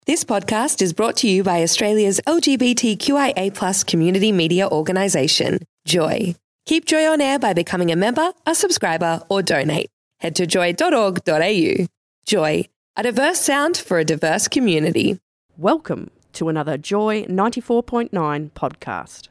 This podcast is brought to you by Australia's LGBTQIA+ community media organisation, Joy. Keep Joy on air by becoming a member, a subscriber, or donate. Head to joy.org.au. Joy, a diverse sound for a diverse community. Welcome to another Joy 94.9 podcast.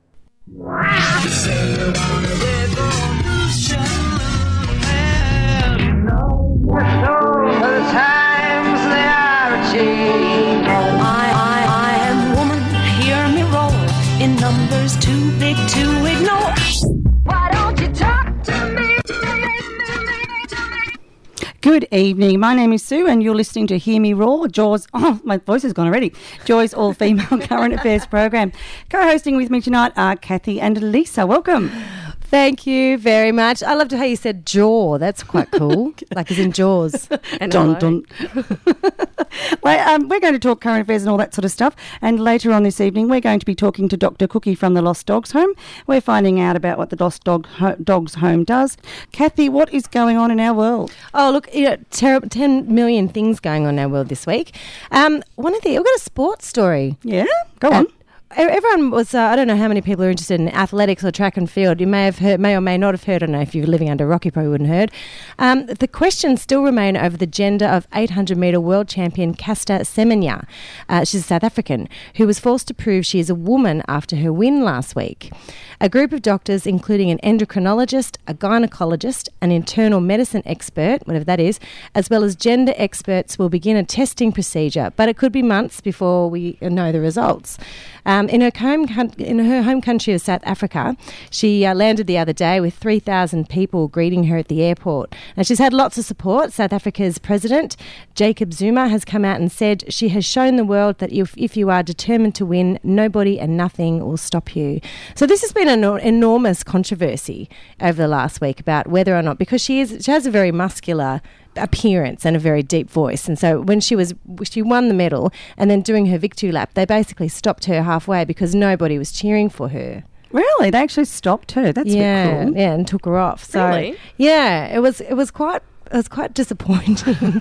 I am woman, hear me roar, in numbers too big to ignore. Why don't you talk to me? Good evening. My name is Sue and you're listening to Hear Me Roar, Joy's, my voice has gone already, Joy's all-female current affairs program. Co-hosting with me tonight are Kathy and Lisa. Welcome. Thank you very much. I loved how you said jaw. That's quite cool. Like as in Jaws. And dun. Well, we're going to talk current affairs and all that sort of stuff. And later on this evening, we're going to be talking to Dr. Cookie from the Lost Dogs Home. We're finding out about what the Lost Dogs Home does. Kathy, what is going on in our world? Oh, look, 10 million things going on in our world this week. We've got a sports story. Yeah? Go on. Everyone was, I don't know how many people are interested in athletics or track and field. You may have heard, may or may not have heard, I don't know if you're living under a rock, you probably wouldn't have heard. The questions still remain over the gender of 800-metre world champion Caster Semenya. She's a South African who was forced to prove she is a woman after her win last week. A group of doctors, including an endocrinologist, a gynecologist, an internal medicine expert, whatever that is, as well as gender experts, will begin a testing procedure, but it could be months before we know the results. In her home country of South Africa, she landed the other day with 3,000 people greeting her at the airport. And she's had lots of support. South Africa's president, Jacob Zuma, has come out and said she has shown the world that if you are determined to win, nobody and nothing will stop you. So this has been an enormous controversy over the last week about whether or not, because she has a very muscular appearance and a very deep voice, and so when she won the medal and then doing her victory lap, they basically stopped her halfway because nobody was cheering for her. Really? They actually stopped her? That's a bit cool. Yeah, and took her off. So, really? Yeah, it was quite disappointing.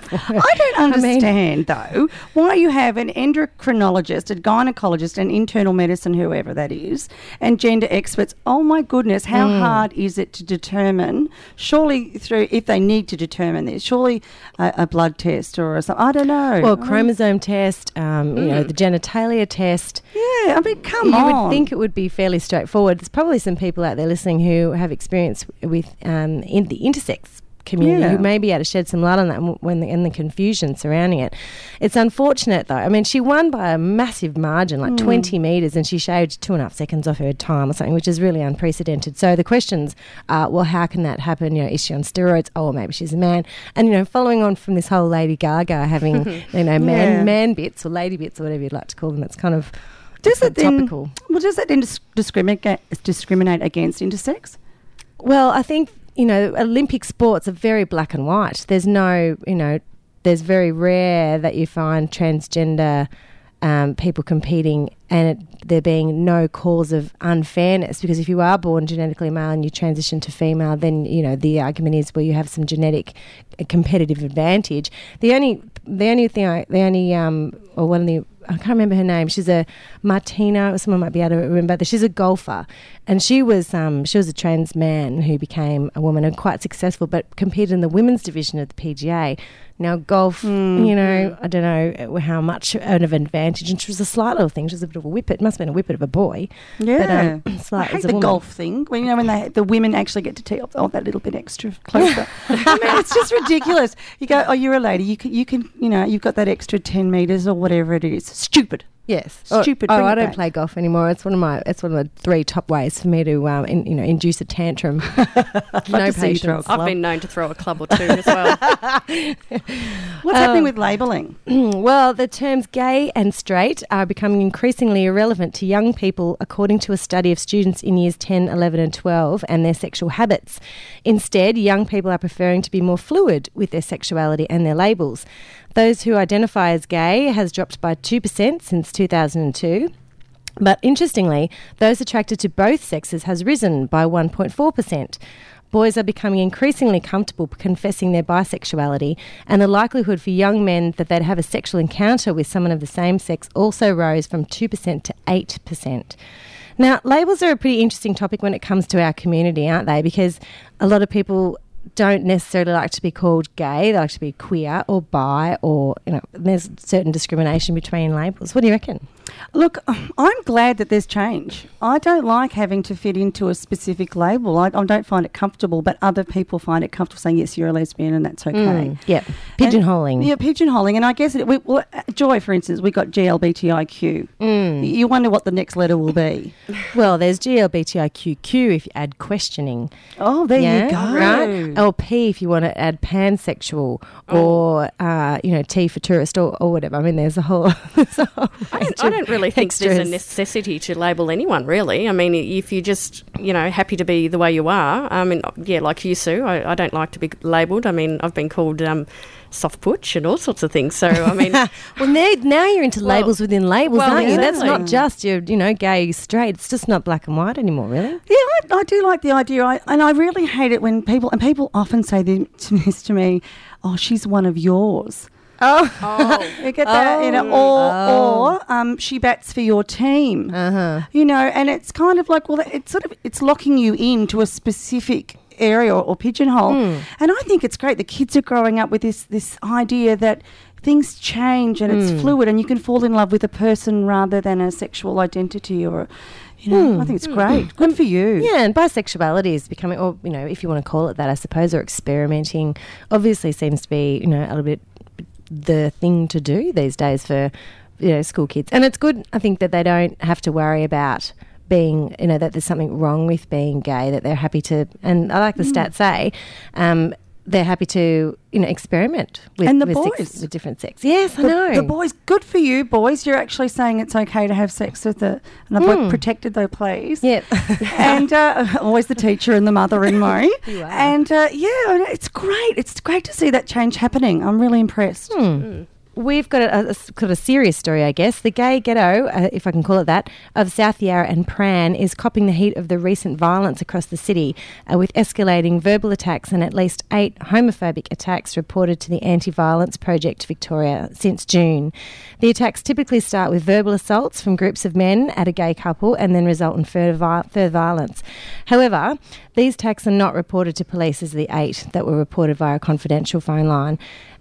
I don't understand, though, why you have an endocrinologist, a gynecologist, an internal medicine, whoever that is, and gender experts. Oh, my goodness, how hard is it to determine, surely if they need to determine this, surely a blood test or something, I don't know. Well, chromosome test, the genitalia test. Yeah, I mean, come on. You would think it would be fairly straightforward. There's probably some people out there listening who have experience with in the intersex community who may be able to shed some light on that and the confusion surrounding it. It's unfortunate, though. I mean, she won by a massive margin, like 20 metres, and she shaved 2.5 seconds off her time or something, which is really unprecedented. So the questions are, well, how can that happen? Is she on steroids? Oh, maybe she's a man. And, following on from this whole Lady Gaga having, man bits or lady bits or whatever you'd like to call them, it's kind of topical. Does that then discriminate against intersex? Well, I think Olympic sports are very black and white. There's there's very rare that you find transgender people competing and there being no cause of unfairness, because if you are born genetically male and you transition to female, then, the argument is where you have some genetic competitive advantage. I can't remember her name. She's a Martina, or someone might be able to remember that. She's a golfer, and she was a trans man who became a woman and quite successful, but competed in the women's division of the PGA. Now golf, I don't know how much of an advantage, and she was a slight little thing. She was a bit of a whippet. It must have been a whippet of a boy. Yeah, but, I hate the golf thing. When the women actually get to tee off that little bit extra closer. I mean, it's just ridiculous. You go, oh, you're a lady. You can, you've got that extra 10 metres or whatever it is. Stupid. Yes, stupid. I don't play golf anymore. It's one of the 3 top ways for me to, induce a tantrum. No patience. I've been known to throw a club or 2 as well. What's happening with labelling? Well, the terms gay and straight are becoming increasingly irrelevant to young people, according to a study of students in years 10, 11 and 12 and their sexual habits. Instead, young people are preferring to be more fluid with their sexuality and their labels. Those who identify as gay has dropped by 2% since 2002. But interestingly, those attracted to both sexes has risen by 1.4%. boys are becoming increasingly comfortable confessing their bisexuality, and the likelihood for young men that they'd have a sexual encounter with someone of the same sex also rose from 2% to 8%. Now, labels are a pretty interesting topic when it comes to our community, aren't they? Because a lot of people don't necessarily like to be called gay. They like to be queer or bi, or, there's certain discrimination between labels. What do you reckon? Look, I'm glad that there's change. I don't like having to fit into a specific label. I don't find it comfortable, but other people find it comfortable saying, yes, you're a lesbian and that's okay. Yeah, pigeonholing. Pigeonholing. And I guess, Joy, for instance, we got GLBTIQ. You wonder what the next letter will be. Well, there's GLBTIQQ if you add questioning. Oh, there you go. Right? Or P if you want to add pansexual, or, T for tourist, or whatever. I mean, there's a whole I don't really think extras. there's a necessity to label anyone, really. I mean, if you're just, happy to be the way you are, I mean, yeah, like you, Sue, I don't like to be labelled. I mean, I've been called soft butch and all sorts of things. So, I mean... well, now you're into labels within labels, aren't you? That's exactly. not just your, gay, straight. It's just not black and white anymore, really. Yeah, I do like the idea. And I really hate it when people often say this to me, oh, she's one of yours. Oh. You get that, or she bats for your team. And it's kind of like, well, it's locking you into a specific area or pigeonhole. And I think it's great. The kids are growing up with this idea that things change and it's fluid, and you can fall in love with a person rather than a sexual identity or. I think it's great. Good for you. Yeah, and bisexuality is becoming, or if you want to call it that, I suppose, or experimenting, obviously seems to be, a little bit the thing to do these days for school kids. And it's good, I think, that they don't have to worry about being, that there's something wrong with being gay, that they're happy to, and I like the stats say, they're happy to, experiment with, and the with, boys. with different sex. Yes, I know. The boys, good for you, boys. You're actually saying it's okay to have sex with another boy, protected though, please. Yeah. And always the teacher and the mother in me. You are. And it's great. It's great to see that change happening. I'm really impressed. We've got a serious story, I guess. The gay ghetto, if I can call it that, of South Yarra and Prahran is copping the heat of the recent violence across the city, with escalating verbal attacks and at least 8 homophobic attacks reported to the Anti-Violence Project Victoria since June. The attacks typically start with verbal assaults from groups of men at a gay couple and then result in further violence. However, these attacks are not reported to police as the 8 that were reported via a confidential phone line.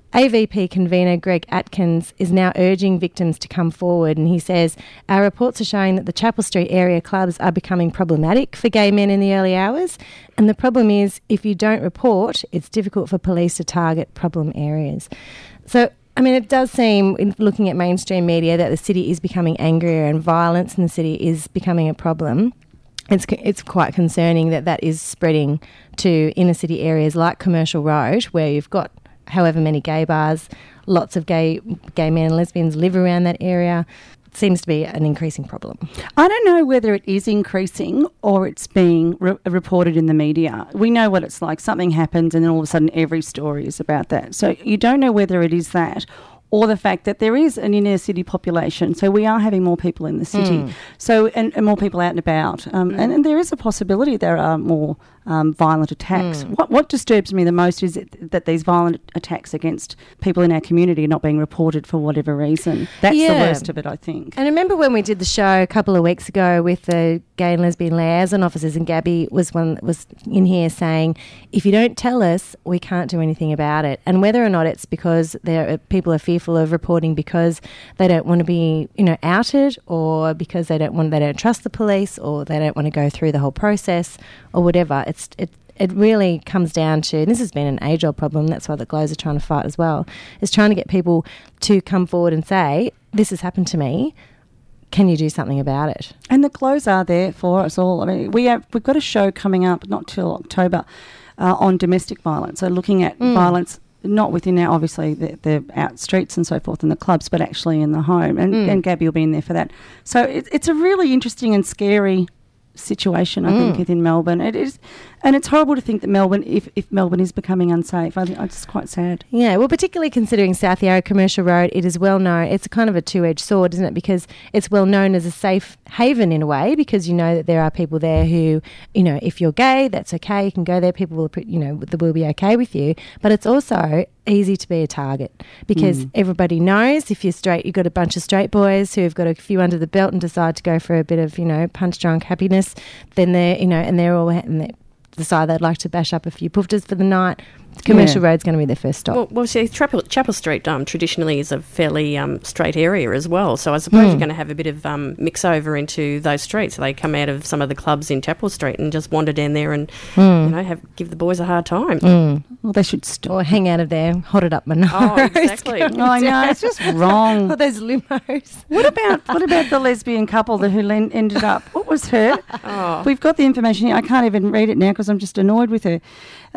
AVP convener Greg Atkins is now urging victims to come forward, and he says, our reports are showing that the Chapel Street area clubs are becoming problematic for gay men in the early hours, and the problem is if you don't report, it's difficult for police to target problem areas. So, I mean, it does seem, in looking at mainstream media, that the city is becoming angrier and violence in the city is becoming a problem. It's quite concerning that is spreading to inner city areas like Commercial Road, where you've got however many gay bars, lots of gay men and lesbians live around that area. It seems to be an increasing problem. I don't know whether it is increasing or it's being reported in the media. We know what it's like. Something happens and then all of a sudden every story is about that. So you don't know whether it is that or the fact that there is an inner city population. So we are having more people in the city. So and more people out and about. And there is a possibility there are more violent attacks. What disturbs me the most is that these violent attacks against people in our community are not being reported for whatever reason. That's the worst of it, I think. And I remember when we did the show a couple of weeks ago with the gay and lesbian liaison officers, and Gabby was in here saying, if you don't tell us, we can't do anything about it. And whether or not it's because people are fearful of reporting because they don't want to be, outed, or because they don't trust the police, or they don't want to go through the whole process, or whatever. It really comes down to, and this has been an age-old problem, that's why the Glows are trying to fight as well, is trying to get people to come forward and say, this has happened to me, can you do something about it? And the Glows are there for us all. I mean, we've got a show coming up, not till October, on domestic violence, so looking at violence not within our, obviously, the out streets and so forth and the clubs, but actually in the home. And Gabby will be in there for that. So it's a really interesting and scary situation, I think, within Melbourne. It is, And it's horrible to think that Melbourne, if Melbourne is becoming unsafe, I think it's just quite sad. Yeah, well, particularly considering South Yarra Commercial Road, it is well known. It's kind of a two-edged sword, isn't it? Because it's well known as a safe haven in a way, because you know that there are people there who, you know, if you're gay, that's okay. You can go there. People will, you know, will be okay with you. But it's also easy to be a target because everybody knows if you're straight, you've got a bunch of straight boys who've got a few under the belt and decide to go for a bit of, you know, punch drunk happiness. Then they're, you know, and they're all and they decide they'd like to bash up a few poofters for the night. Commercial Road's going to be their first stop. Well, see, Chapel Street traditionally is a fairly straight area as well, so I suppose you're going to have a bit of mix over into those streets. So they come out of some of the clubs in Chapel Street and just wander down there and you know give the boys a hard time. Well, they should stop. Or hang out of there, hotted up Monaro. Oh, exactly. I know, it's just wrong. All those limos. What about the lesbian couple who ended up? What was her? We've got the information here. I can't even read it now because I'm just annoyed with her.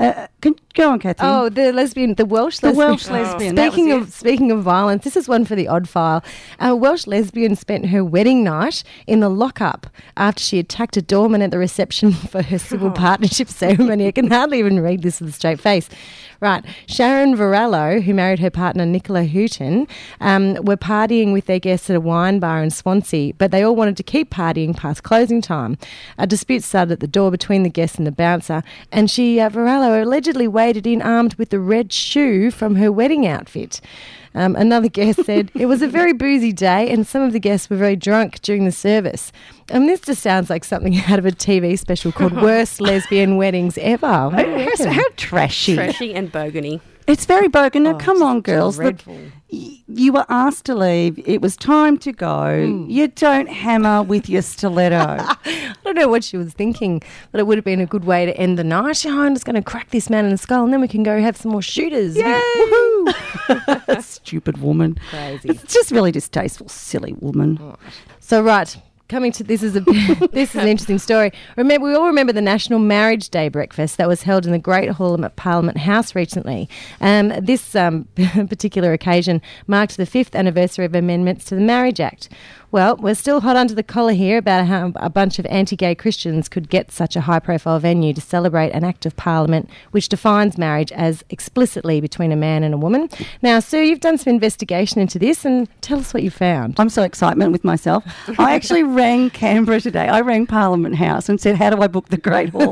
Go on, Kathy. Oh, the Welsh lesbian. The Welsh lesbian. Speaking of violence, this is one for the odd file. A Welsh lesbian spent her wedding night in the lockup after she attacked a doorman at the reception for her civil partnership ceremony. I can hardly even read this with a straight face. Right. Sharon Varallo, who married her partner Nicola Houghton, were partying with their guests at a wine bar in Swansea, but they all wanted to keep partying past closing time. A dispute started at the door between the guests and the bouncer, and Varallo allegedly waded in armed with the red shoe from her wedding outfit. Another guest said, it was a very boozy day and some of the guests were very drunk during the service. This just sounds like something out of a TV special called Worst Lesbian Weddings Ever. How trashy. Trashy and bogany. It's very bogan. Now, come on, girls. Dreadful. You were asked to leave. It was time to go. You don't hammer with your stiletto. I don't know what she was thinking, but it would have been a good way to end the night. Oh, I'm just going to crack this man in the skull and then we can go have some more shooters. Yay! Woohoo! Stupid woman. Crazy. It's just really distasteful, silly woman. So, right. Coming to this is an interesting story. We all remember the National Marriage Day breakfast that was held in the Great Hall at Parliament House recently. This particular occasion marked the 5th anniversary of amendments to the Marriage Act. Well, we're still hot under the collar here about how a bunch of anti-gay Christians could get such a high-profile venue to celebrate an act of Parliament which defines marriage as explicitly between a man and a woman. Now, Sue, you've done some investigation into this and tell us what you found. I'm so excited with myself. I actually rang Canberra today. I rang Parliament House and said, how do I book the Great Hall?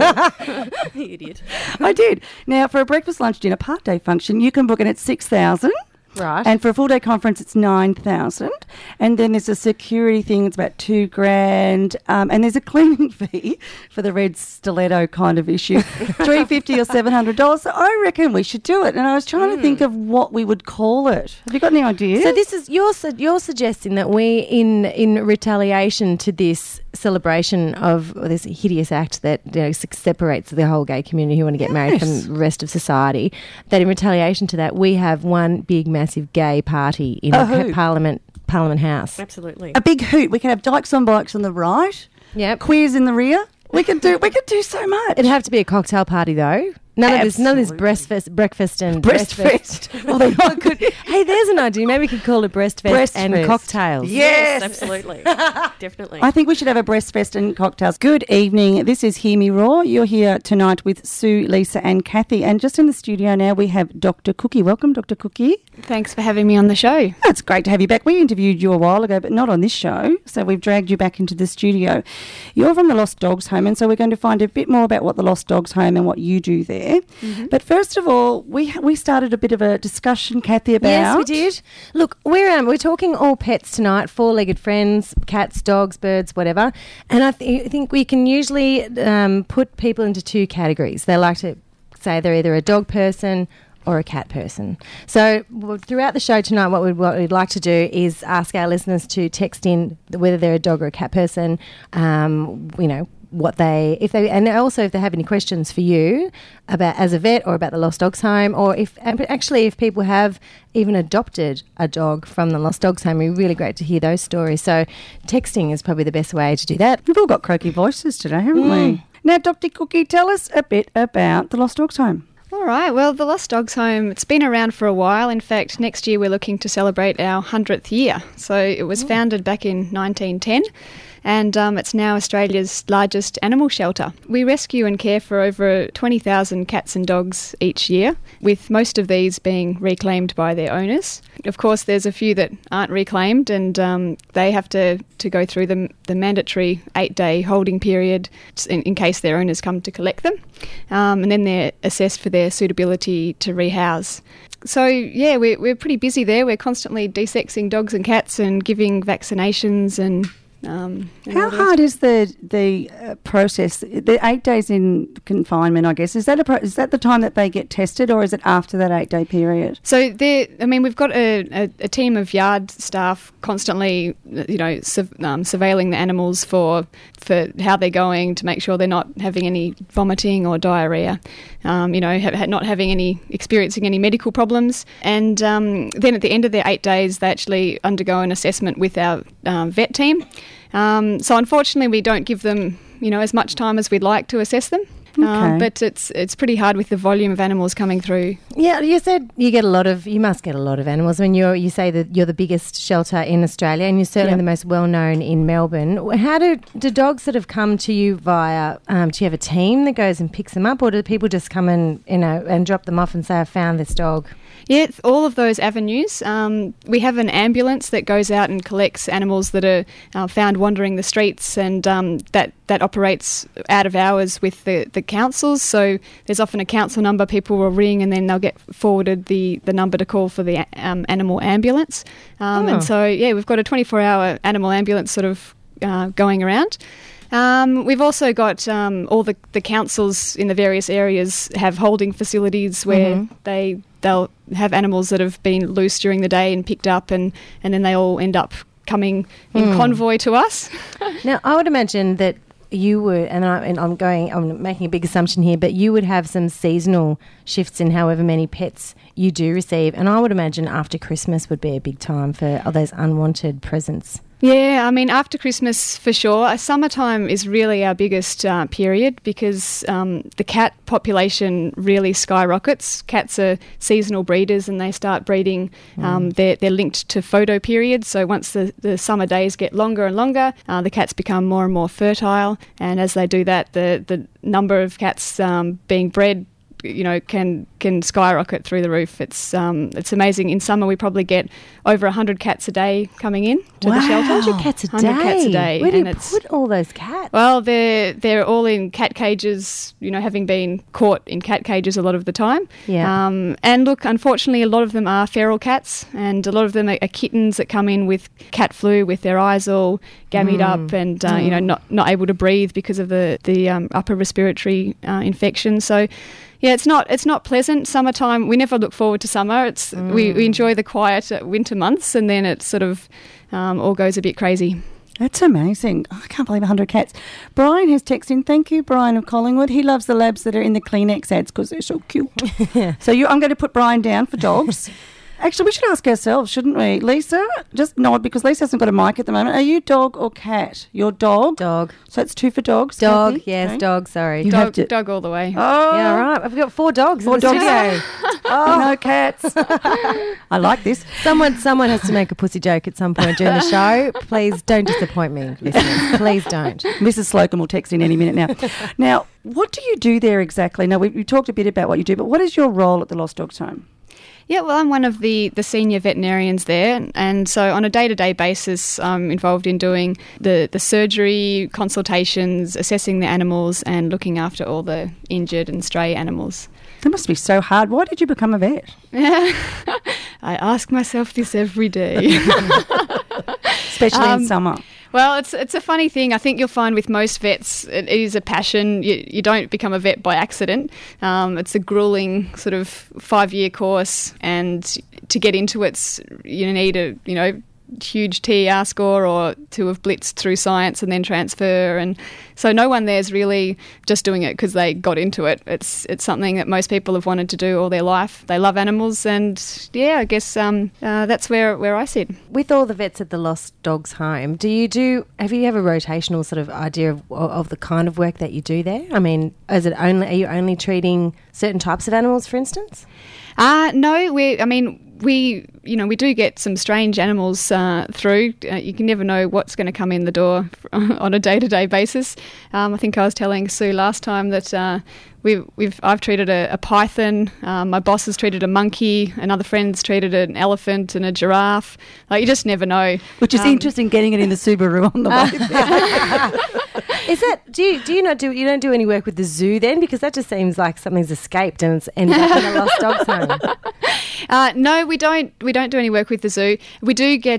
You idiot. I did. Now, for a breakfast, lunch, dinner, part-day function, you can book it at $6,000. Right. And for a full-day conference, it's $9,000. And then there's a security thing, it's about $2,000. And there's a cleaning fee for the red stiletto kind of issue, $350 or $700. So I reckon we should do it. And I was trying to think of what we would call it. Have you got any ideas? So this is you're suggesting that we, in retaliation to this celebration of this hideous act that separates the whole gay community who want to get married from the rest of society, that in retaliation to that we have one big massive gay party in Parliament House. Absolutely. A big hoot. We could have dykes on bikes on the right. Yep. Queers in the rear. We could do so much. It'd have to be a cocktail party though. None of this breakfast and breastfest. Well, they all could. Hey, there's an idea. Maybe we could call it breastfest and cocktails. Yes, absolutely. Definitely. I think we should have a breastfest and cocktails. Good evening. This is Hear Me Roar. You're here tonight with Sue, Lisa and Kathy. And just in the studio now we have Dr. Cookie. Welcome, Dr. Cookie. Thanks for having me on the show. It's great to have you back. We interviewed you a while ago, but not on this show. So we've dragged you back into the studio. You're from the Lost Dogs Home, and so we're going to find a bit more about what the Lost Dogs Home and what you do there. Mm-hmm. But first of all, we started a bit of a discussion, Kathy, about... Yes, we did. Look, we're talking all pets tonight, four-legged friends, cats, dogs, birds, whatever. And I think we can usually put people into two categories. They like to say they're either a dog person or a cat person. So throughout the show tonight, what we'd like to do is ask our listeners to text in whether they're a dog or a cat person, if they have any questions for you about as a vet or about the Lost Dogs Home, or if people have even adopted a dog from the Lost Dogs Home, it'd be really great to hear those stories. So texting is probably the best way to do that. We've all got croaky voices today, haven't we? Now, Dr. Cookie, tell us a bit about the Lost Dogs Home. All right, well, the Lost Dogs Home, it's been around for a while. In fact, next year we're looking to celebrate our 100th year. So it was founded back in 1910. and it's now Australia's largest animal shelter. We rescue and care for over 20,000 cats and dogs each year, with most of these being reclaimed by their owners. Of course, there's a few that aren't reclaimed, and they have to go through the mandatory 8-day holding period in case their owners come to collect them, and then they're assessed for their suitability to rehouse. So, yeah, we're pretty busy there. We're constantly desexing dogs and cats and giving vaccinations and how hard is the process? The 8 days in confinement, I guess, is that the time that they get tested, or is it after that 8-day period? So we've got a team of yard staff constantly, surveilling the animals for how they're going, to make sure they're not having any vomiting or diarrhea, not experiencing any medical problems, and then at the end of their 8 days, they actually undergo an assessment with our vet team. So unfortunately, we don't give them, as much time as we'd like to assess them. Okay. But it's pretty hard with the volume of animals coming through. Yeah, you said you must get a lot of animals. I mean, you say that you're the biggest shelter in Australia, and you're certainly the most well known in Melbourne. How do dogs that have come to you via? Do you have a team that goes and picks them up, or do people just come and drop them off and say, "I found this dog"? Yeah, all of those avenues. We have an ambulance that goes out and collects animals that are found wandering the streets, and that operates out of hours with the councils. So there's often a council number people will ring, and then they'll get forwarded the number to call for the animal ambulance. And so, we've got a 24-hour animal ambulance sort of going around. We've also got all the councils in the various areas have holding facilities where they'll have animals that have been loose during the day and picked up, and then they all end up coming in convoy to us. Now, I would imagine that you would, and I'm making a big assumption here, but you would have some seasonal shifts in however many pets you do receive, and I would imagine after Christmas would be a big time for all those unwanted presents. Yeah, I mean, after Christmas for sure. Summertime is really our biggest period because the cat population really skyrockets. Cats are seasonal breeders, and they start breeding. They're linked to photo periods. So once the summer days get longer and longer, the cats become more and more fertile. And as they do that, the number of cats being bred can skyrocket through the roof. It's amazing. In summer, we probably get over 100 cats a day coming in to the shelter. 100 cats a day. 100 cats a day. Where do you put all those cats? Well, they're all in cat cages, having been caught in cat cages a lot of the time. Yeah. And look, unfortunately, a lot of them are feral cats, and a lot of them are kittens that come in with cat flu, with their eyes all gammied up, and not able to breathe because of the upper respiratory infection. So. Yeah, it's not pleasant. Summertime, we never look forward to summer. We enjoy the quiet winter months, and then it sort of all goes a bit crazy. That's amazing. I can't believe 100 cats. Brian has texted in. Thank you, Brian of Collingwood. He loves the labs that are in the Kleenex ads because they're so cute. So I'm going to put Brian down for dogs. Actually, we should ask ourselves, shouldn't we? Lisa, just nod because Lisa hasn't got a mic at the moment. Are you dog or cat? You're dog? Dog. So it's 2 for dogs? Dog, Kathy? yes, Okay. dog, sorry. Dog all the way. Oh. Yeah, all right. I've got 4 dogs in the dogs. studio. No cats. I like this. Someone has to make a pussy joke at some point during the show. Please don't disappoint me, listeners. Please don't. Mrs. Slocum will text in any minute now. Now, what do you do there exactly? Now, we talked a bit about what you do, but what is your role at the Lost Dogs Home? Yeah, well, I'm one of the senior veterinarians there, and so on a day-to-day basis, I'm involved in doing the surgery, consultations, assessing the animals, and looking after all the injured and stray animals. That must be so hard. Why did you become a vet? I ask myself this every day. Especially in summer. Well, it's a funny thing. I think you'll find with most vets, it is a passion. You don't become a vet by accident. It's a grueling sort of 5-year course, and to get into it, you need a huge TER score or to have blitzed through science and then transfer. And so no one there's really just doing it because they got into it. It's something that most people have wanted to do all their life. They love animals, and yeah, I guess that's where I sit. With all the vets at the Lost Dogs Home, have you have a rotational sort of idea of the kind of work that you do there? I mean, are you only treating certain types of animals, for instance? No, we do get some strange animals through. You can never know what's going to come in the door on a day-to-day basis. I think I was telling Sue last time that I've treated a python. My boss has treated a monkey. Another friend's treated an elephant and a giraffe. Like, you just never know. Which is interesting, getting it in the Subaru on the way. Is that you don't do any work with the zoo then, because that just seems like something's escaped and it's ended up in a lost dog's home? No, we don't do any work with the zoo. We do get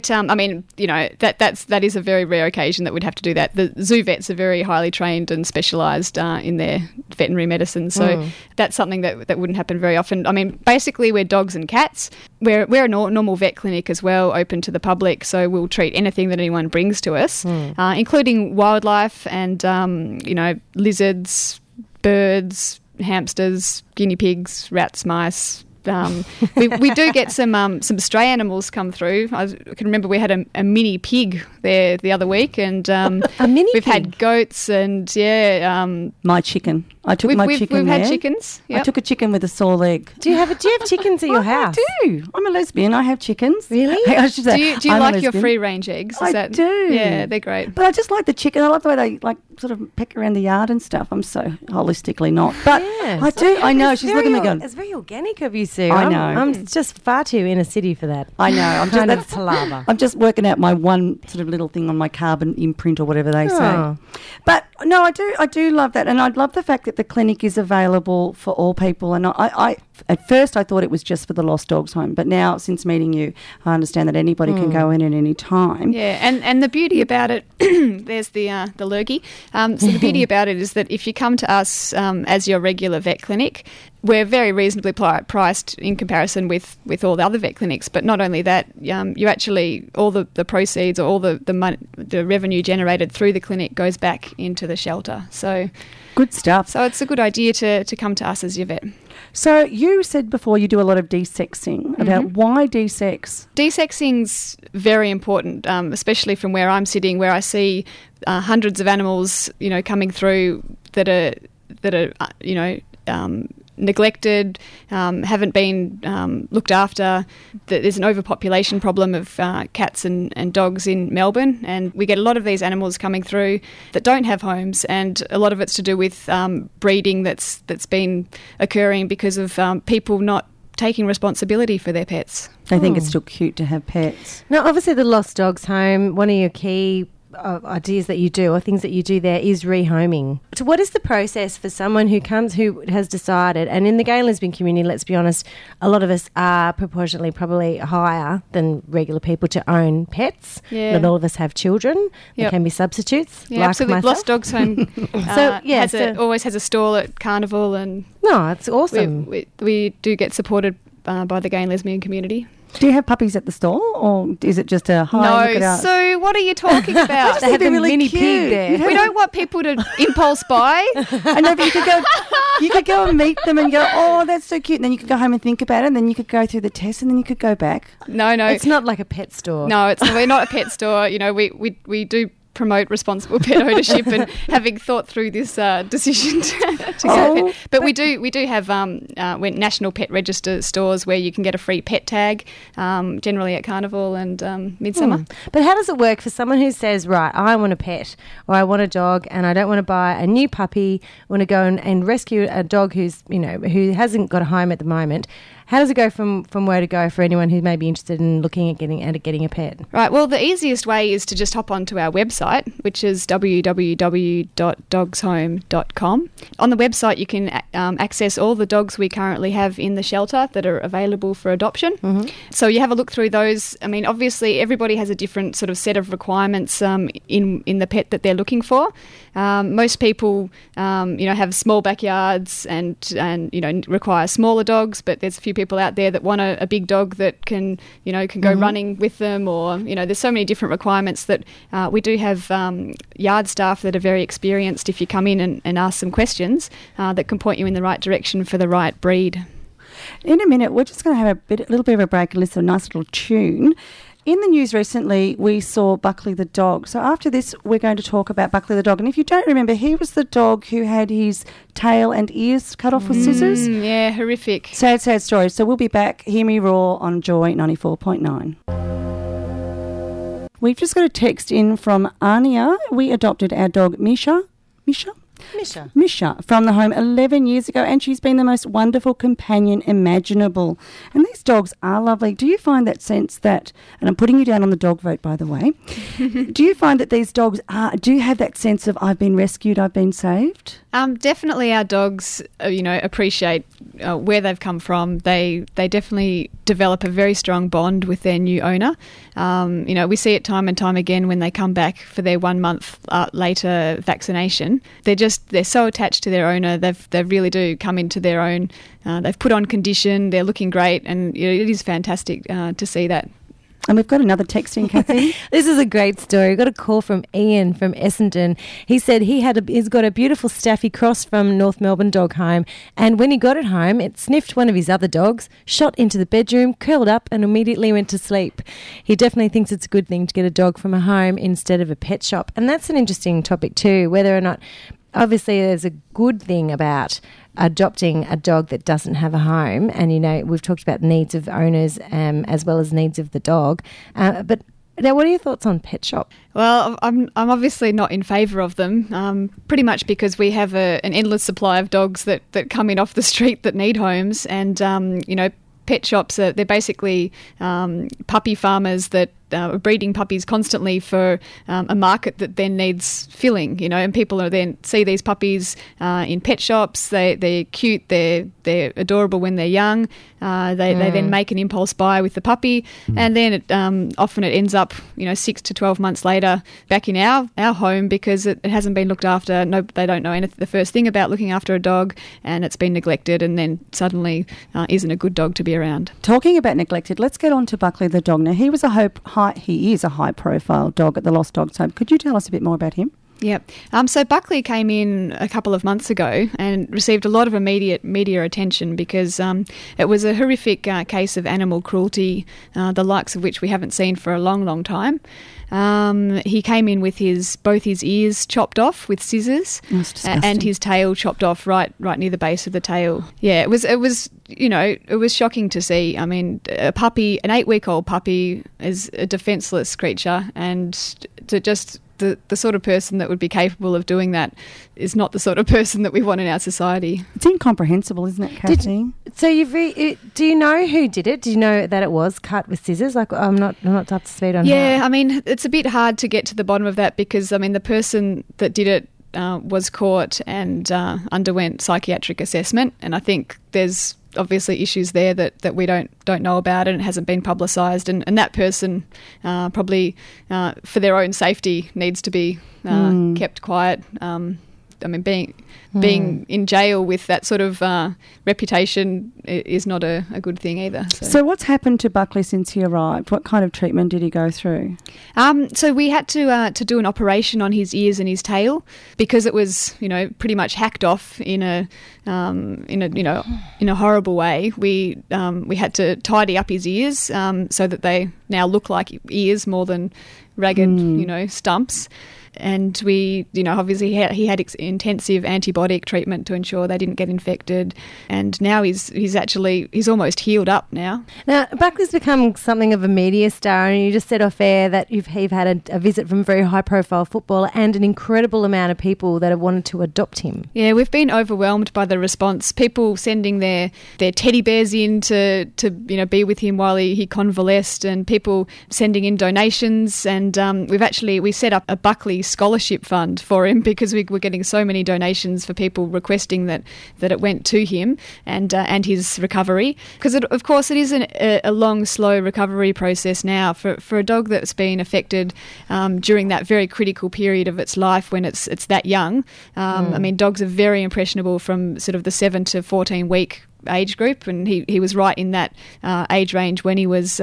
that is a very rare occasion that we'd have to do that. The zoo vets are very highly trained and specialised in their veterinary medicine, so that's something that wouldn't happen very often. I mean, basically we're dogs and cats. We're a normal vet clinic as well, open to the public, so we'll treat anything that anyone brings to us, including wildlife and lizards, birds, hamsters, guinea pigs, rats, mice. We do get some stray animals come through. I can remember we had a mini pig there the other week, and we've had goats and my chicken. I took my chicken We've there. had chickens. Yep. I took a chicken with a sore leg. Do you have chickens at your house? I do. I'm a lesbian. I have chickens. Really? I should say, Do you I'm a like your lesbian. free range eggs? I do. Yeah, they're great. But I just like the chicken. I love the way they sort of peck around the yard and stuff. I'm so holistically not. But Yes. I do. I know. It's She's very looking at me going, It's very organic of you, Sue. I know. I'm just far too inner city for that. I know. I'm Kind of just palaver. I'm just working out my one sort of little thing on my carbon imprint or whatever they say. Oh. But no, I do love that, and I love the fact that the clinic is available for all people. And I at first I thought it was just for the Lost Dogs Home, but now since meeting you, I understand that anybody can go in at any time. Yeah, and the beauty about it, there's the lurgy. So the beauty about it is that if you come to us as your regular vet clinic, we're very reasonably priced in comparison with all the other vet clinics. But not only that, you actually, all the proceeds or all the money, the revenue generated through the clinic goes back into the shelter. So Good stuff. So it's a good idea to come to us as your vet. So you said before you do a lot of desexing. About why desex? Desexing's very important, especially from where I'm sitting, where I see hundreds of animals, coming through that are neglected, haven't been looked after. There's an overpopulation problem of cats and dogs in Melbourne, and we get a lot of these animals coming through that don't have homes, and a lot of it's to do with breeding that's been occurring because of people not taking responsibility for their pets. They think it's still cute to have pets. Now, obviously, the Lost Dogs Home, one of your key ideas that you do or things that you do there is rehoming. So what is the process for someone who has decided, and in the gay and lesbian community, let's be honest, a lot of us are proportionately probably higher than regular people to own pets. Yeah. Not all of us have children. There can be substitutes. Yeah, like absolutely. myself. Lost Dogs Home always has a stall at Carnival, and no, it's awesome. we do get supported by the gay and lesbian community. Do you have puppies at the stall, or is it just a hi? Look at us? So what are you talking about? They have They're a really mini cute. pig there. We don't want people to impulse buy. I know, but you could go and meet them and go, oh, that's so cute. And then you could go home and think about it, and then you could go through the test, and then you could go back. No. It's not like a pet store. No, we're not a pet store. We do promote responsible pet ownership, and having thought through this decision to get a pet. But we do have we're national pet register stores where you can get a free pet tag, generally at Carnival and Midsummer. But how does it work for someone who says, right, I want a pet or I want a dog and I don't want to buy a new puppy, I want to go and rescue a dog who hasn't got a home at the moment? How does it go from where to go for anyone who may be interested in looking at getting a pet? Right, well, the easiest way is to just hop onto our website, which is www.dogshome.com. On the website, you can access all the dogs we currently have in the shelter that are available for adoption. Mm-hmm. So you have a look through those. I mean, obviously, everybody has a different sort of set of requirements in the pet that they're looking for. Most people, have small backyards and require smaller dogs, but there's a few people out there that want a big dog that can go running with them, or there's so many different requirements that we do have yard staff that are very experienced if you come in and ask some questions that can point you in the right direction for the right breed. In a minute, we're just going to have a little bit of a break and listen to a nice little tune. in the news recently, we saw Buckley the dog. So after this, we're going to talk about Buckley the dog. And if you don't remember, he was the dog who had his tail and ears cut off with scissors. Yeah, horrific. Sad, sad story. So we'll be back. Hear me roar on Joy 94.9. We've just got a text in from Ania. We adopted our dog Misha from the home 11 years ago, and she's been the most wonderful companion imaginable. And these dogs are lovely. Do you find that sense that, and I'm putting you down on the dog vote, by the way, do you find that these dogs do have that sense of I've been rescued, I've been saved? Definitely our dogs, appreciate where they've come from. They definitely develop a very strong bond with their new owner. We see it time and time again when they come back for their 1 month later vaccination. They're so attached to their owner. They really do come into their own. They've put on condition. They're looking great, and it is fantastic to see that. And we've got another text in, Kathy. This is a great story. We got a call from Ian from Essendon. He said he's got a beautiful Staffy Cross from North Melbourne Dog Home, and when he got it home, it sniffed one of his other dogs, shot into the bedroom, curled up, and immediately went to sleep. He definitely thinks it's a good thing to get a dog from a home instead of a pet shop, and that's an interesting topic too, whether or not. Obviously, there's a good thing about adopting a dog that doesn't have a home, and we've talked about needs of owners as well as needs of the dog. But now, what are your thoughts on pet shop? Well, I'm obviously not in favour of them, pretty much because we have an endless supply of dogs that come in off the street that need homes, and pet shops they're basically puppy farmers that are breeding puppies constantly for a market that then needs filling, and people are then see these puppies in pet shops. They're cute, they're adorable when they're young. They then make an impulse buy with the puppy, and then often it ends up 6 to 12 months later back in our home because it hasn't been looked after. No, they don't know the first thing about looking after a dog, and it's been neglected, and then suddenly isn't a good dog to be around. Talking about neglected, let's get on to Buckley the dog. Now, he is a high-profile dog at the Lost Dogs Home. Could you tell us a bit more about him? Yep. So Buckley came in a couple of months ago and received a lot of immediate media attention because it was a horrific case of animal cruelty, the likes of which we haven't seen for a long, long time. He came in with both his ears chopped off with scissors and his tail chopped off right near the base of the tail. Yeah, it was shocking to see. I mean, an 8-week-old puppy is a defenceless creature, and to just the sort of person that would be capable of doing that is not the sort of person that we want in our society. It's incomprehensible, isn't it, Kathy? Do you know who did it? Do you know that it was cut with scissors? Like, I'm not up to speed on how. Yeah, I mean, it's a bit hard to get to the bottom of that because, I mean, the person that did it was caught and underwent psychiatric assessment, and I think there's obviously issues there that we don't know about, and it hasn't been publicised, and that person probably for their own safety needs to be kept quiet. I mean, being in jail with that sort of reputation is not a good thing either. So what's happened to Buckley since he arrived? What kind of treatment did he go through? So we had to do an operation on his ears and his tail because it was, pretty much hacked off in a horrible way. We had to tidy up his ears so that they now look like ears more than ragged, stumps. And we, obviously he had intensive antibiotic treatment to ensure they didn't get infected. And now he's almost healed up now. Now, Buckley's become something of a media star, and you just said off air that you've had a visit from a very high-profile footballer and an incredible amount of people that have wanted to adopt him. Yeah, we've been overwhelmed by the response. People sending their teddy bears in to be with him while he convalesced, and people sending in donations. And we set up a Buckley scholarship fund for him because we were getting so many donations for people requesting that it went to him and his recovery, because of course it is a long, slow recovery process now for a dog that's been affected during that very critical period of its life when it's that young. I mean, dogs are very impressionable from sort of the 7 to 14 week age group, and he was right in that age range when he was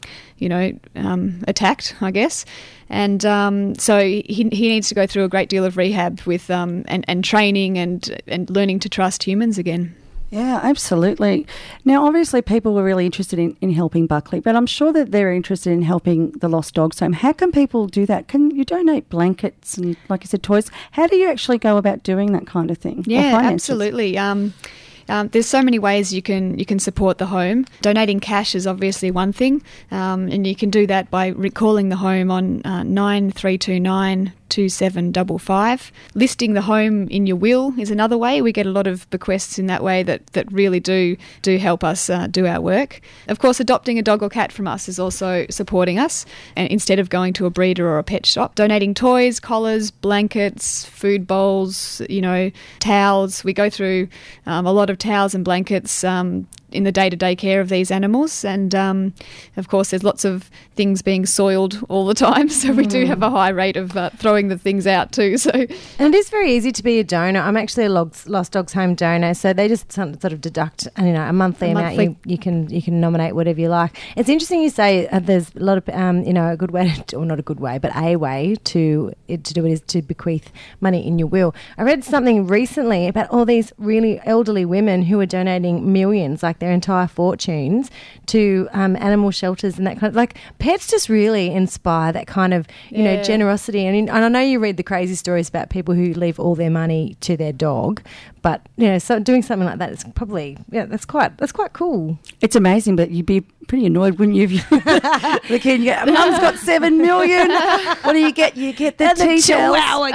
attacked, I guess. And so he needs to go through a great deal of rehab with and training and learning to trust humans again. Yeah, absolutely. Now, obviously, people were really interested in helping Buckley, but I'm sure that they're interested in helping the Lost Dogs Home. How can people do that? Can you donate blankets and, like you said, toys? How do you actually go about doing that kind of thing? Yeah, absolutely. There's so many ways you can support the home. Donating cash is obviously one thing, and you can do that by calling the home on 9329 2755. Listing the home in your will is another way. We get a lot of bequests in that way that really do help us do our work. Of course, adopting a dog or cat from us is also supporting us, and instead of going to a breeder or a pet shop. Donating toys, collars, blankets, food bowls, towels. We go through a lot of towels and blankets in the day-to-day care of these animals, and of course there's lots of things being soiled all the time, so we do have a high rate of throwing the things out too. So, and it is very easy to be a donor. I'm actually a Lost Dogs Home donor, so they just sort of deduct a monthly amount. You can nominate whatever you like. It's interesting you say there's a lot of a good way or not a good way, but a way to do it is to bequeath money in your will. I read something recently about all these really elderly women who are donating millions, like their entire fortunes, to animal shelters and that kind of, like, pets just really inspire that kind of generosity. And I know you read the crazy stories about people who leave all their money to their dog, but so doing something like that is probably that's quite cool. It's amazing, but you'd be pretty annoyed, wouldn't you? If the kid, Mum's got 7 million. What do you get? You get the Chihuahua.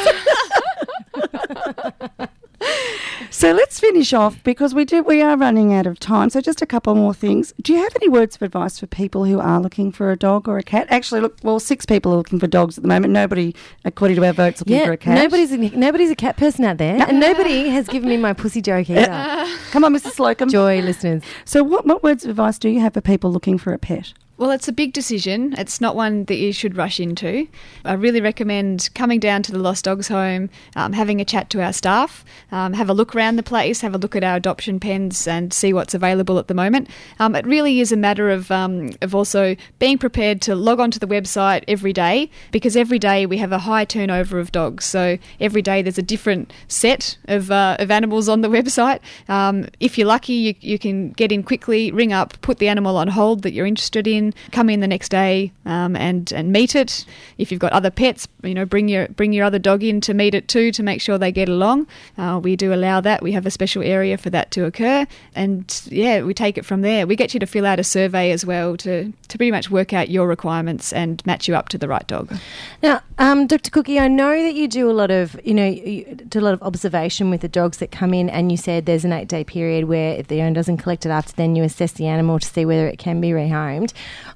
So let's finish off, because we are running out of time. So just a couple more things. Do you have any words of advice for people who are looking for a dog or a cat? Actually, look, 6 people are looking for dogs at the moment. Nobody, according to our votes, looking for a cat. Nobody's a cat person out there, and nobody has given me my pussy joke either. Come on, Mr. Slocum. Joy, listeners. So what words of advice do you have for people looking for a pet? Well, it's a big decision. It's not one that you should rush into. I really recommend coming down to the Lost Dogs Home, having a chat to our staff, have a look around the place, have a look at our adoption pens and see what's available at the moment. It really is a matter of also being prepared to log onto the website every day, because every day we have a high turnover of dogs. So every day there's a different set of animals on the website. If you're lucky, you can get in quickly, ring up, put the animal on hold that you're interested in, come in the next day and meet it. If you've got other pets, bring your other dog in to meet it too, to make sure they get along. We do allow that. We have a special area for that to occur, and we take it from there. We get you to fill out a survey as well to pretty much work out your requirements and match you up to the right dog. Now, Dr. Cookie, I know that you do a lot of you do a lot of observation with the dogs that come in, and you said there's an 8-day period where if the owner doesn't collect it after, then you assess the animal to see whether it can be rehomed.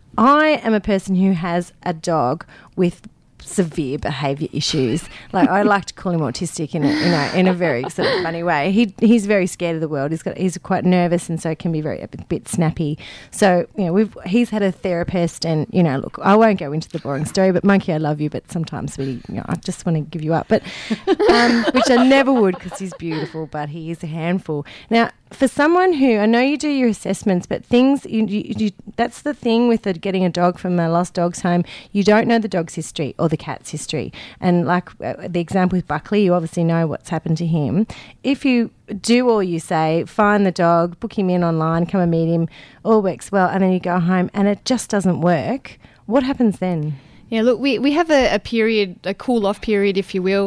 I am a person who has a dog with severe behaviour issues. Like, I like to call him autistic in a very sort of funny way. He's very scared of the world. He's quite nervous, and so can be a bit snappy. So he's had a therapist, and look, I won't go into the boring story, but Monkey, I love you, but sometimes I just want to give you up. But which I never would, because he's beautiful, but he is a handful. Now, for someone who, I know you do your assessments, but things you that's the thing with getting a dog from a Lost Dogs Home. You don't know the dog's history or the cat's history. And like the example with Buckley, you obviously know what's happened to him. If you do all you say, find the dog, book him in online, come and meet him, all works well, and then you go home and it just doesn't work, what happens then? Yeah, look, we have a period, a cool-off period, if you will,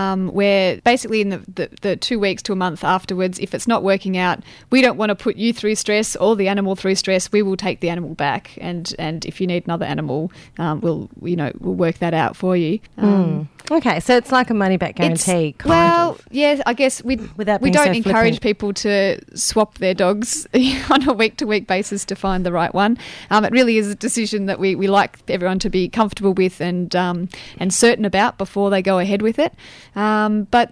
where basically in the 2 weeks to a month afterwards, if it's not working out, we don't want to put you through stress or the animal through stress. We will take the animal back, and if you need another animal, we'll work that out for you. Okay, so it's like a money-back guarantee, yeah, I guess we don't encourage people to swap their dogs on a week-to-week basis to find the right one. It really is a decision that we like everyone to be comfortable with and certain about before they go ahead with it. I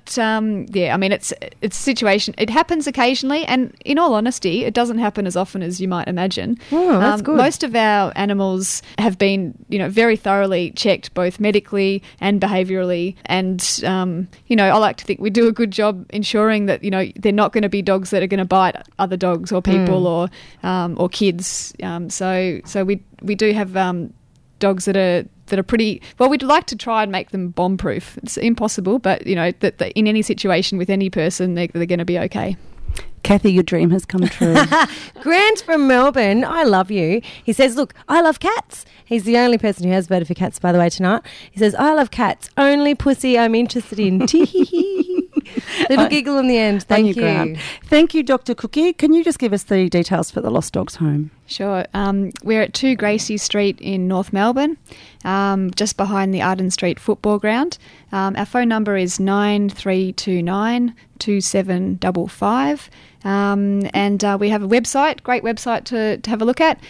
mean, it's a situation. It happens occasionally, and in all honesty, it doesn't happen as often as you might imagine. Oh, that's good. Most of our animals have been, very thoroughly checked, both medically and behaviourally. And I like to think we do a good job ensuring that they're not going to be dogs that are going to bite other dogs or people or kids. So we do have dogs that are pretty well. We'd like to try and make them bomb-proof. It's impossible, but that in any situation with any person, they're going to be okay. Kathy, your dream has come true. Grant from Melbourne, I love you. He says, look, I love cats. He's the only person who has voted for cats, by the way, tonight. He says, I love cats. Only pussy I'm interested in. Little giggle in the end. Thank you. Grant. Thank you, Dr. Cookie. Can you just give us the details for the Lost Dogs Home? Sure. We're at 2 Gracie Street in North Melbourne, just behind the Arden Street football ground. Our phone number is 9329 2755. And we have a website, great website to have a look at,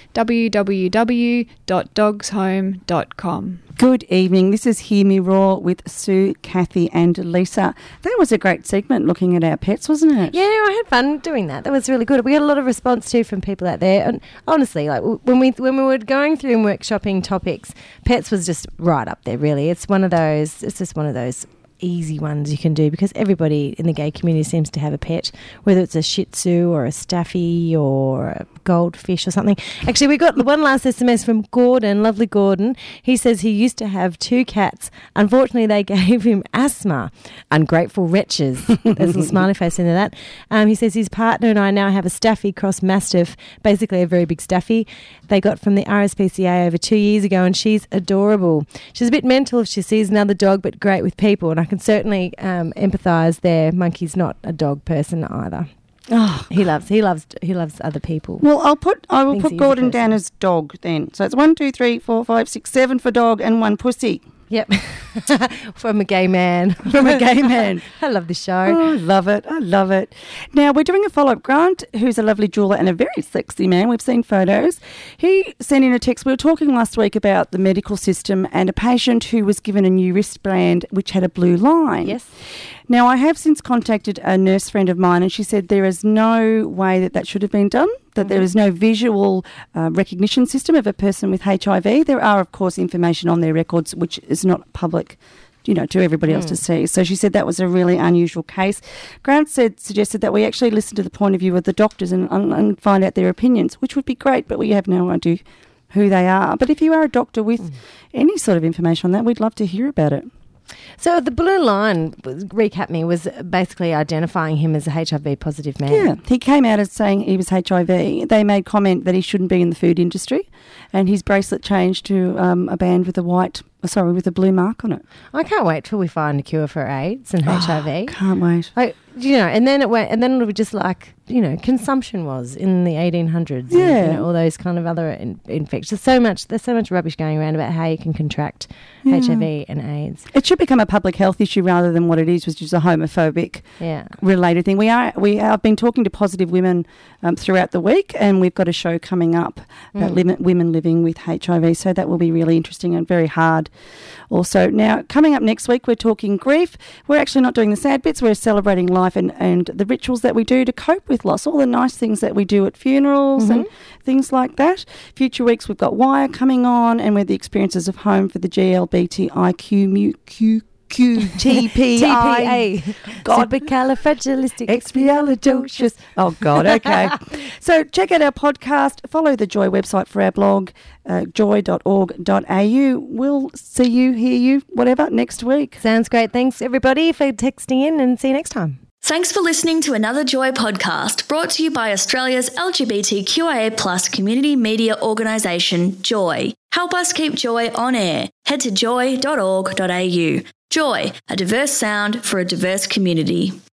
www.dogshome.com. Good evening. This is Hear Me Roar with Sue, Kathy and Lisa. That was a great segment looking at our pets, wasn't it? Yeah, I had fun doing that. That was really good. We had a lot of response too from people out there. And honestly, like when we were going through and workshopping topics, pets was just right up there, really. It's just one of those easy ones you can do because everybody in the gay community seems to have a pet, whether it's a Shih Tzu or a Staffy or a goldfish or something. Actually, we got one last SMS from Gordon, lovely Gordon. He says he used to have 2 cats. Unfortunately, they gave him asthma. Ungrateful wretches. There's a smiley face into that. He says his partner and I now have a Staffy cross Mastiff, basically a very big Staffy. They got from the RSPCA over 2 years ago, and she's adorable. She's a bit mental if she sees another dog, but great with people, and I can certainly empathise there. Monkey's not a dog person either. Oh, he loves other people. Well, I will put Gordon down as dog then. So it's 1, 2, 3, 4, 5, 6, 7 for dog and 1 pussy. Yep. From a gay man. From a gay man. I love this show. Oh, I love it. I love it. Now, we're doing a follow-up. Grant, who's a lovely jeweller and a very sexy man, we've seen photos, he sent in a text. We were talking last week about the medical system and a patient who was given a new wristband which had a blue line. Yes. Now, I have since contacted a nurse friend of mine and she said there is no way that should have been done, that there is no visual recognition system of a person with HIV. There are, of course, information on their records which is not public, to everybody else to see. So she said that was a really unusual case. Grant suggested that we actually listen to the point of view of the doctors and find out their opinions, which would be great, but we have no idea who they are. But if you are a doctor with any sort of information on that, we'd love to hear about it. So the blue line, recap me, was basically identifying him as a HIV positive man. Yeah, he came out as saying he was HIV. They made comment that he shouldn't be in the food industry, and his bracelet changed to a band with a blue mark on it. I can't wait till we find a cure for AIDS and HIV. Can't wait. And then it went, and then it was just like, consumption was in the 1800s. Yeah. And, all those kind of other infections. There's so much rubbish going around about how you can contract HIV and AIDS. It should become a public health issue rather than what it is, which is a homophobic related thing. We have been talking to positive women throughout the week, and we've got a show coming up about women living with HIV. So that will be really interesting and very hard. Also, now coming up next week, we're talking grief. We're actually not doing the sad bits. We're celebrating life and the rituals that we do to cope with loss, all the nice things that we do at funerals and things like that. Future weeks, we've got Wire coming on, and we're the experiences of home for the GLBTIQ TPA. God. Supercalifragilisticexpialidocious. Oh, God, okay. So check out our podcast. Follow the Joy website for our blog, joy.org.au. We'll see you, hear you, whatever, next week. Sounds great. Thanks, everybody, for texting in, and see you next time. Thanks for listening to another Joy podcast brought to you by Australia's LGBTQIA+ community media organisation, Joy. Help us keep Joy on air. Head to joy.org.au. Joy, a diverse sound for a diverse community.